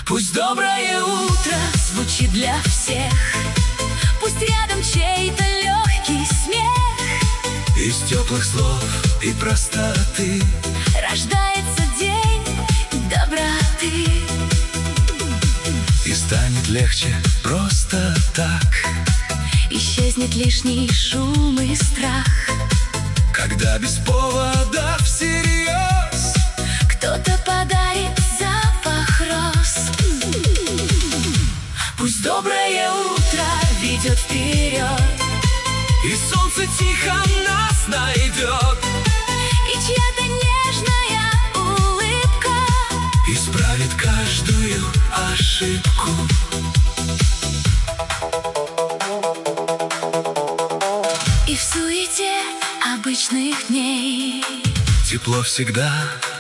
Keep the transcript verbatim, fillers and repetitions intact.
Пусть доброе утро звучит для всех, пусть рядом чей-то легкий смех. Из теплых слов и простоты рождается день доброты. И станет легче просто так, исчезнет лишний шум и страх. Когда без повода всерьез кто-то подарит запах роз. Пусть доброе утро ведет вперед, и солнце тихо нас найдет, и чья-то нежная улыбка исправит каждую ошибку. И в суете обычных дней тепло всегда